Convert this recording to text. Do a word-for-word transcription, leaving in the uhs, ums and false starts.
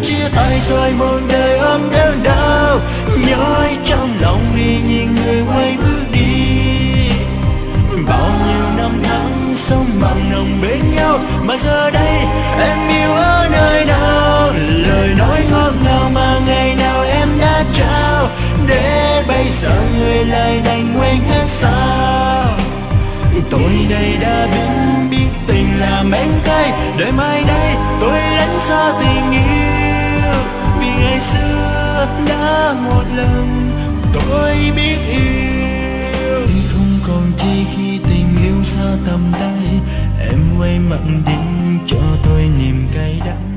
chia tay rồi một đời ôm đớn đau, nhói trong lòng vì nhìn người quay bước đi. Bao nhiêu năm tháng sống bằng nồng bên nhau, mà giờ đây em yêu ở nơi nào? Lời nói ngọt ngào mà ngày nào em đã trao, để bây giờ người lại đành quên hết sao? Tôi đây đã biết biết tình là mến cay, đời mai đây tôi lánh xa tình yêu. Vì ngày xưa đã một lần tôi biết yêu, không còn chi khi tình yêu xa tầm tay. Em quay mặt đi cho tôi niềm cay đắng.